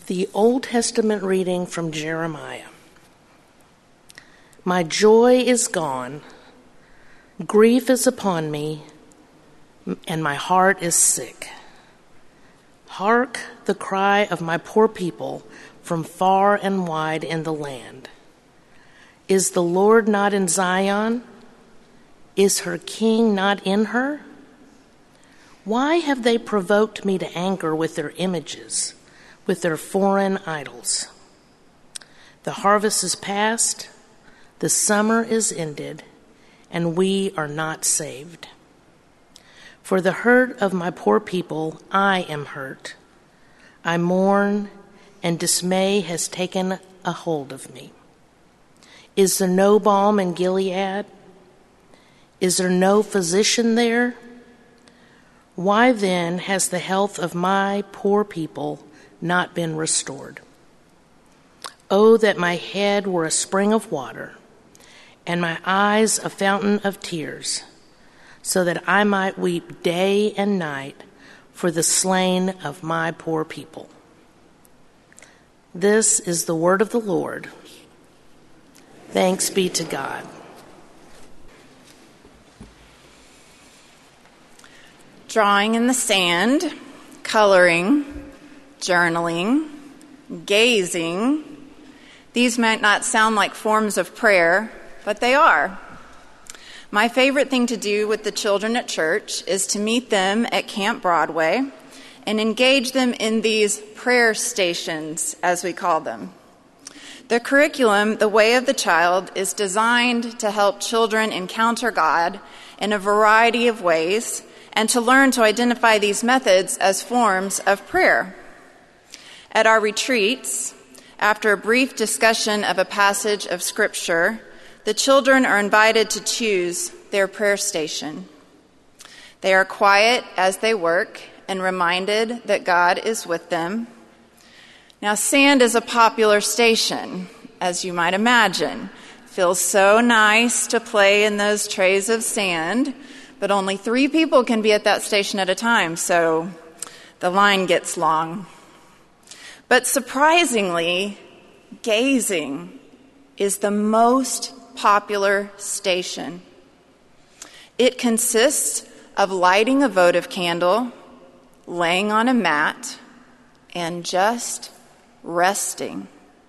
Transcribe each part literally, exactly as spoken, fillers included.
The Old Testament reading from Jeremiah. My joy is gone, grief is upon me, and my heart is sick. Hark the cry of my poor people from far and wide in the land. Is the Lord not in Zion? Is her king not in her? Why have they provoked me to anger with their images, with their foreign idols? The harvest is past, the summer is ended, and we are not saved. For the hurt of my poor people, I am hurt. I mourn, and dismay has taken a hold of me. Is there no balm in Gilead? Is there no physician there? Why then has the health of my poor people not been restored? Oh, that my head were a spring of water, and my eyes a fountain of tears, so that I might weep day and night for the slain of my poor people. This is the word of the Lord. Thanks be to God. Drawing in the sand, coloring, journaling, gazing. These might not sound like forms of prayer, but they are. My favorite thing to do with the children at church is to meet them at Camp Broadway and engage them in these prayer stations, as we call them. The curriculum, The Way of the Child, is designed to help children encounter God in a variety of ways and to learn to identify these methods as forms of prayer. At our retreats, after a brief discussion of a passage of Scripture, the children are invited to choose their prayer station. They are quiet as they work and reminded that God is with them. Now, sand is a popular station, as you might imagine. It feels so nice to play in those trays of sand, but only three people can be at that station at a time, so the line gets long. But surprisingly, gazing is the most popular station. It consists of lighting a votive candle, laying on a mat, and just resting.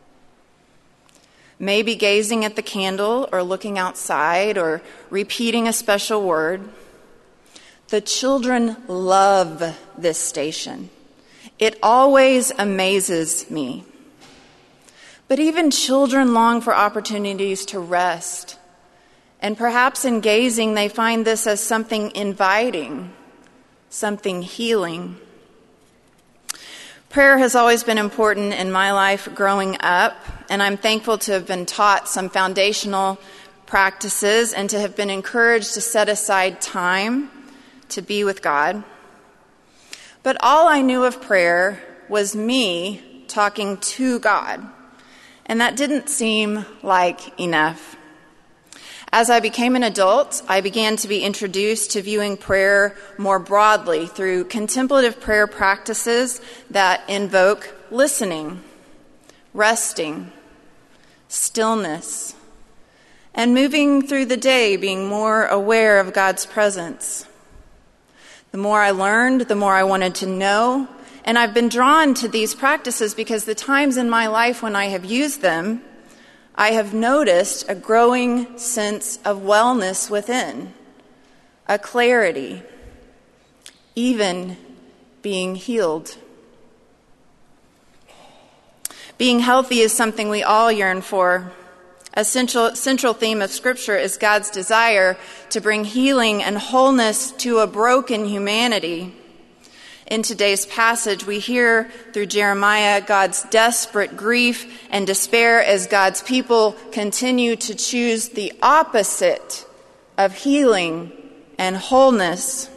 Maybe gazing at the candle or looking outside or repeating a special word. The children love this station. It always amazes me. But even children long for opportunities to rest. And perhaps in gazing, they find this as something inviting, something healing. Prayer has always been important in my life growing up, and I'm thankful to have been taught some foundational practices and to have been encouraged to set aside time to be with God. But all I knew of prayer was me talking to God, and that didn't seem like enough. As I became an adult, I began to be introduced to viewing prayer more broadly through contemplative prayer practices that invoke listening, resting, stillness, and moving through the day being more aware of God's presence. The more I learned, the more I wanted to know, and I've been drawn to these practices because the times in my life when I have used them, I have noticed a growing sense of wellness within, a clarity, even being healed. Being healthy is something we all yearn for. A central, central theme of Scripture is God's desire to bring healing and wholeness to a broken humanity. In today's passage, we hear through Jeremiah God's desperate grief and despair as God's people continue to choose the opposite of healing and wholeness.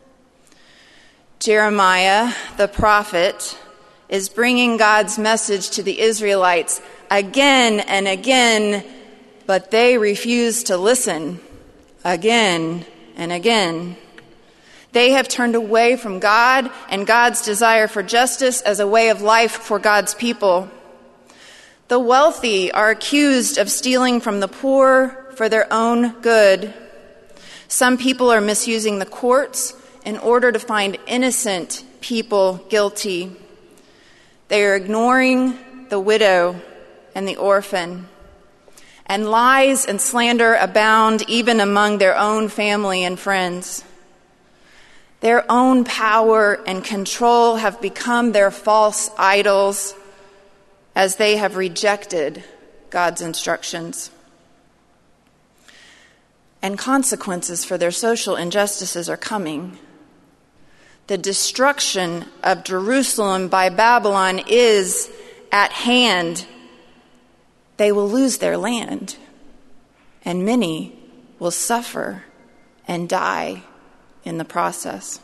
Jeremiah, the prophet, is bringing God's message to the Israelites again and again, but they refuse to listen again and again. They have turned away from God and God's desire for justice as a way of life for God's people. The wealthy are accused of stealing from the poor for their own good. Some people are misusing the courts in order to find innocent people guilty. They are ignoring the widow and the orphan. And lies and slander abound even among their own family and friends. Their own power and control have become their false idols as they have rejected God's instructions. And consequences for their social injustices are coming. The destruction of Jerusalem by Babylon is at hand. They will lose their land, and many will suffer and die in the process.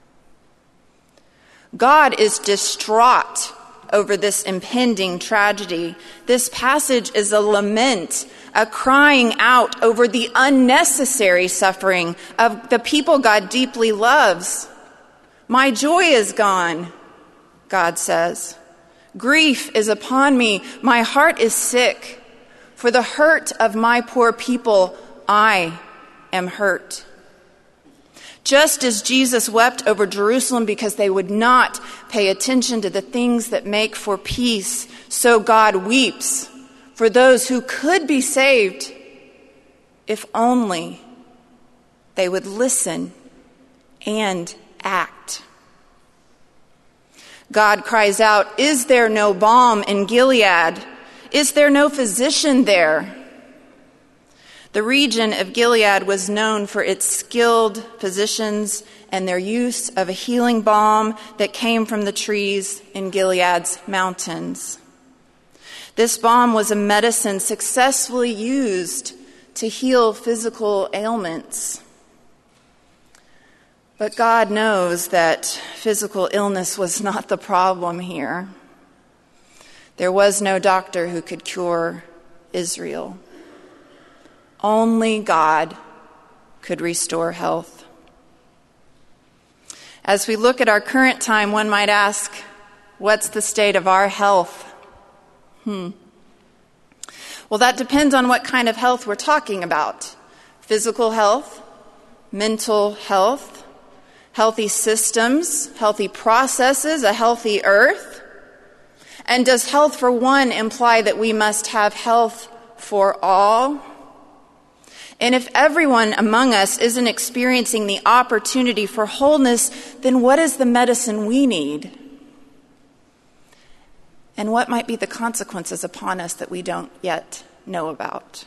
God is distraught over this impending tragedy. This passage is a lament, a crying out over the unnecessary suffering of the people God deeply loves. My joy is gone, God says. Grief is upon me. My heart is sick. For the hurt of my poor people, I am hurt. Just as Jesus wept over Jerusalem because they would not pay attention to the things that make for peace, so God weeps for those who could be saved if only they would listen and act. God cries out, "Is there no balm in Gilead? Is there no physician there?" The region of Gilead was known for its skilled physicians and their use of a healing balm that came from the trees in Gilead's mountains. This balm was a medicine successfully used to heal physical ailments. But God knows that physical illness was not the problem here. There was no doctor who could cure Israel. Only God could restore health. As we look at our current time, one might ask, what's the state of our health? Hmm. Well, that depends on what kind of health we're talking about. Physical health, mental health, healthy systems, healthy processes, a healthy earth. And does health for one imply that we must have health for all? And if everyone among us isn't experiencing the opportunity for wholeness, then what is the medicine we need? And what might be the consequences upon us that we don't yet know about?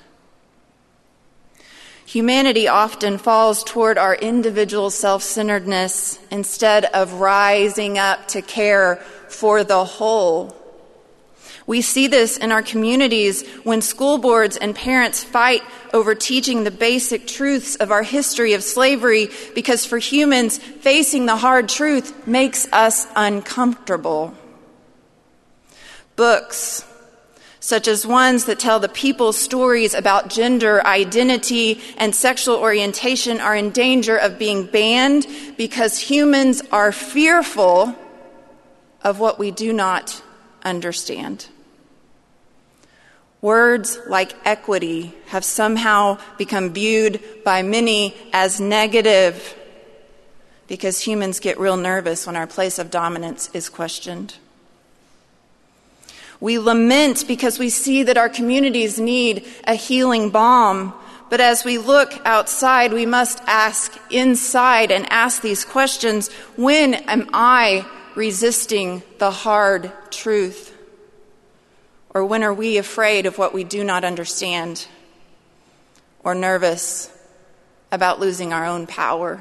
Humanity often falls toward our individual self-centeredness instead of rising up to care for the whole. We see this in our communities when school boards and parents fight over teaching the basic truths of our history of slavery, because for humans, facing the hard truth makes us uncomfortable. Books, such as ones that tell the people's stories about gender identity and sexual orientation, are in danger of being banned because humans are fearful of what we do not understand. Words like equity have somehow become viewed by many as negative because humans get real nervous when our place of dominance is questioned. We lament because we see that our communities need a healing balm. But as we look outside, we must ask inside and ask these questions. When am I resisting the hard truth? Or when are we afraid of what we do not understand? Or nervous about losing our own power?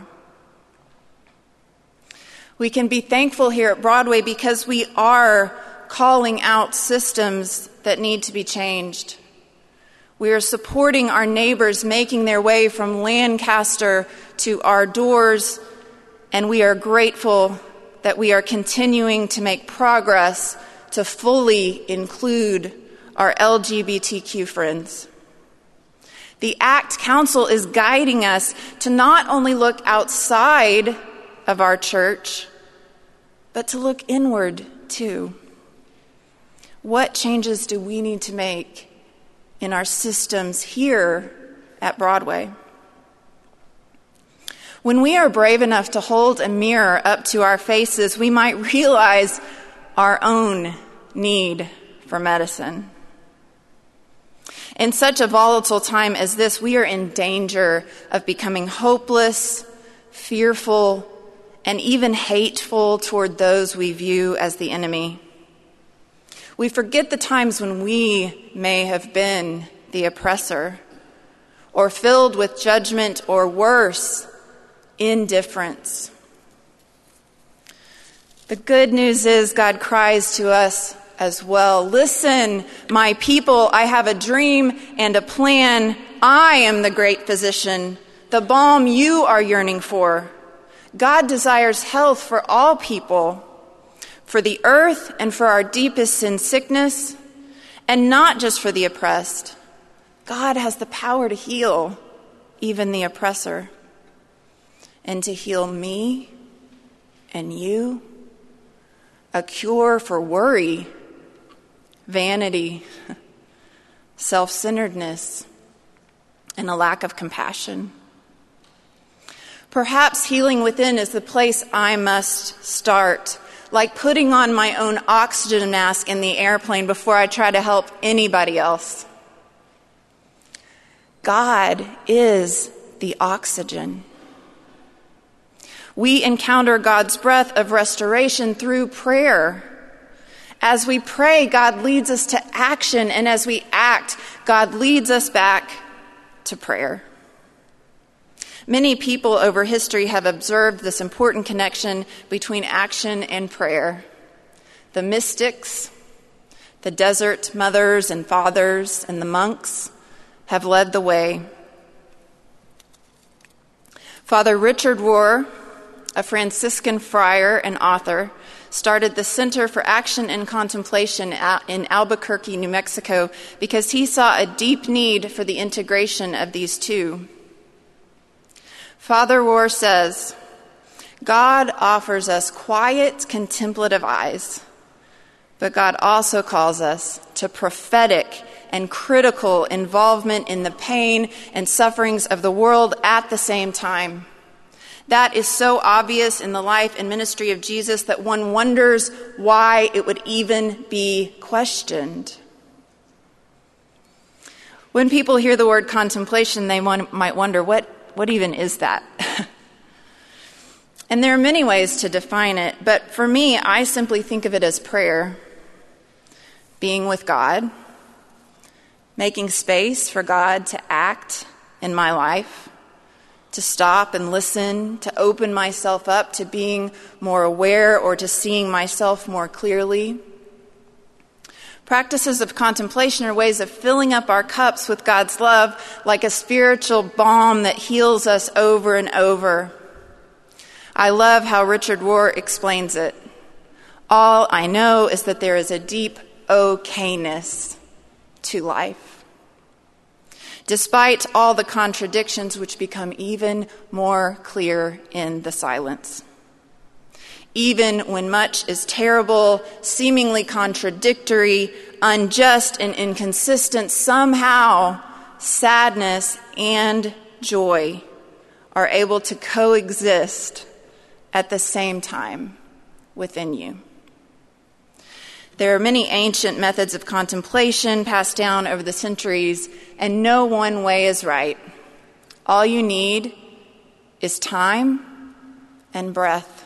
We can be thankful here at Broadway because we are calling out systems that need to be changed. We are supporting our neighbors making their way from Lancaster to our doors, and we are grateful that we are continuing to make progress to fully include our L G B T Q friends. The ACT Council is guiding us to not only look outside of our church, but to look inward too. What changes do we need to make in our systems here at Broadway? When we are brave enough to hold a mirror up to our faces, we might realize our own need for medicine. In such a volatile time as this, we are in danger of becoming hopeless, fearful, and even hateful toward those we view as the enemy. We forget the times when we may have been the oppressor, or filled with judgment, or worse, indifference. The good news is God cries to us as well. Listen, my people, I have a dream and a plan. I am the great physician, the balm you are yearning for. God desires health for all people, for the earth and for our deepest sin sickness, and not just for the oppressed. God has the power to heal even the oppressor, and to heal me and you, a cure for worry, vanity, self-centeredness, and a lack of compassion. Perhaps healing within is the place I must start, like putting on my own oxygen mask in the airplane before I try to help anybody else. God is the oxygen. We encounter God's breath of restoration through prayer. As we pray, God leads us to action, and as we act, God leads us back to prayer. Many people over history have observed this important connection between action and prayer. The mystics, the desert mothers and fathers, and the monks have led the way. Father Richard Rohr, a Franciscan friar and author, started the Center for Action and Contemplation in Albuquerque, New Mexico, because he saw a deep need for the integration of these two. Father Rohr says, God offers us quiet, contemplative eyes, but God also calls us to prophetic and critical involvement in the pain and sufferings of the world at the same time. That is so obvious in the life and ministry of Jesus that one wonders why it would even be questioned. When people hear the word contemplation, they want, might wonder, what, what even is that? And there are many ways to define it, but for me, I simply think of it as prayer, being with God, making space for God to act in my life, to stop and listen, to open myself up to being more aware or to seeing myself more clearly. Practices of contemplation are ways of filling up our cups with God's love like a spiritual balm that heals us over and over. I love how Richard Rohr explains it. All I know is that there is a deep okayness to life, despite all the contradictions which become even more clear in the silence. Even when much is terrible, seemingly contradictory, unjust, and inconsistent, somehow sadness and joy are able to coexist at the same time within you. There are many ancient methods of contemplation passed down over the centuries, and no one way is right. All you need is time and breath.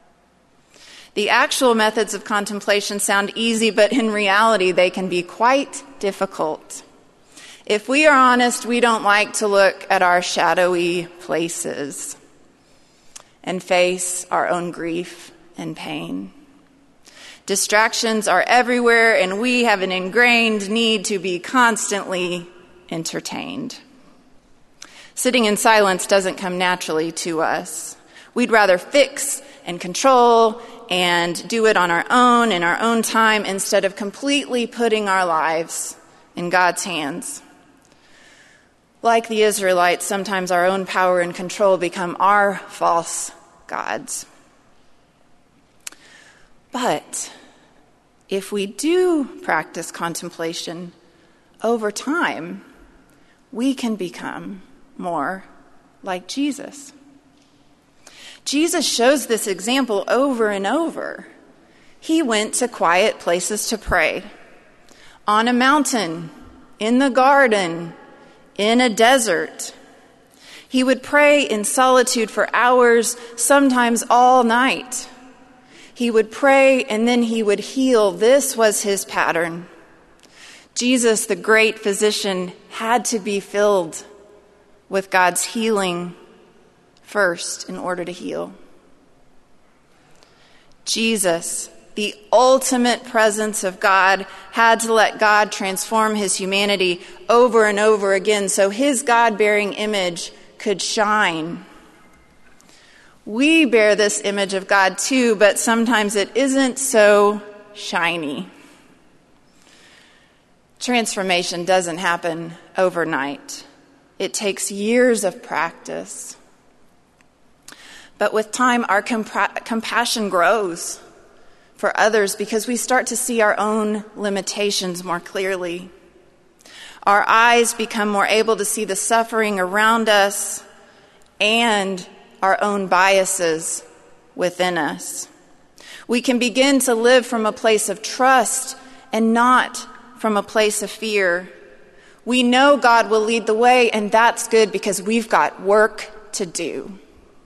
The actual methods of contemplation sound easy, but in reality, they can be quite difficult. If we are honest, we don't like to look at our shadowy places and face our own grief and pain. Distractions are everywhere, and we have an ingrained need to be constantly entertained. Sitting in silence doesn't come naturally to us. We'd rather fix and control and do it on our own, in our own time, instead of completely putting our lives in God's hands. Like the Israelites, sometimes our own power and control become our false God's. But if we do practice contemplation over time, we can become more like Jesus. Jesus shows this example over and over. He went to quiet places to pray, on a mountain, in the garden, in a desert. He would pray in solitude for hours, sometimes all night. He would pray and then he would heal. This was his pattern. Jesus, the great physician, had to be filled with God's healing first in order to heal. Jesus, the ultimate presence of God, had to let God transform his humanity over and over again so his God-bearing image could shine. We bear this image of God too, but sometimes it isn't so shiny. Transformation doesn't happen overnight. It takes years of practice. But with time, our compa- compassion grows for others because we start to see our own limitations more clearly. Our eyes become more able to see the suffering around us and our own biases within us. We can begin to live from a place of trust and not from a place of fear. We know God will lead the way, and that's good because we've got work to do.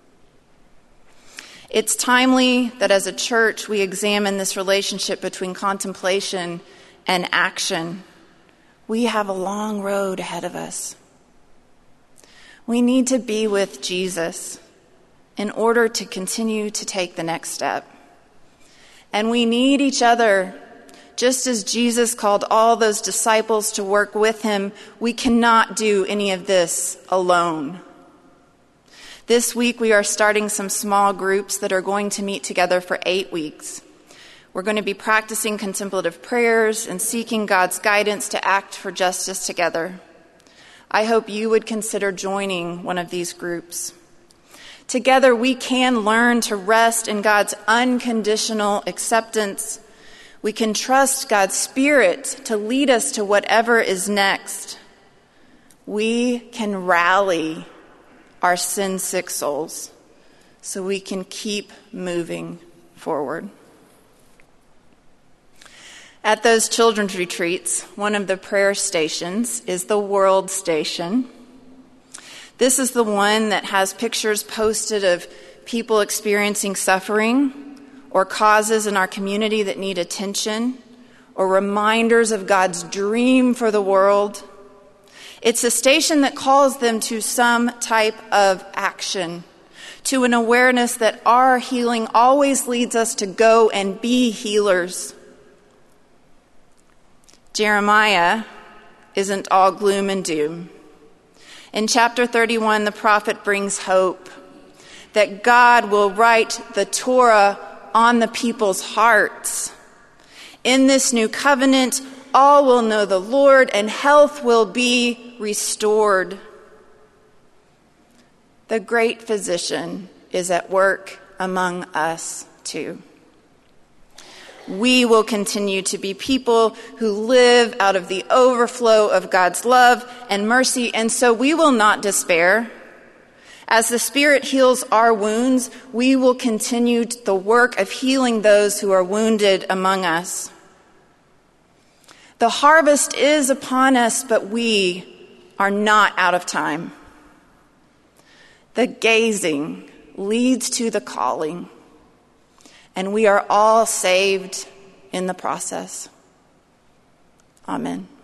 It's timely that as a church we examine this relationship between contemplation and action. We have a long road ahead of us. We need to be with Jesus in order to continue to take the next step. And we need each other. Just as Jesus called all those disciples to work with him, we cannot do any of this alone. This week we are starting some small groups that are going to meet together for eight weeks. We're going to be practicing contemplative prayers and seeking God's guidance to act for justice together. I hope you would consider joining one of these groups. Together we can learn to rest in God's unconditional acceptance. We can trust God's Spirit to lead us to whatever is next. We can rally our sin-sick souls so we can keep moving forward. At those children's retreats, one of the prayer stations is the World Station. This is the one that has pictures posted of people experiencing suffering or causes in our community that need attention or reminders of God's dream for the world. It's a station that calls them to some type of action, to an awareness that our healing always leads us to go and be healers. Jeremiah isn't all gloom and doom. In chapter thirty-one, the prophet brings hope that God will write the Torah on the people's hearts. In this new covenant, all will know the Lord and health will be restored. The great physician is at work among us too. We will continue to be people who live out of the overflow of God's love and mercy, and so we will not despair. As the Spirit heals our wounds, we will continue the work of healing those who are wounded among us. The harvest is upon us, but we are not out of time. The gazing leads to the calling, and we are all saved in the process. Amen.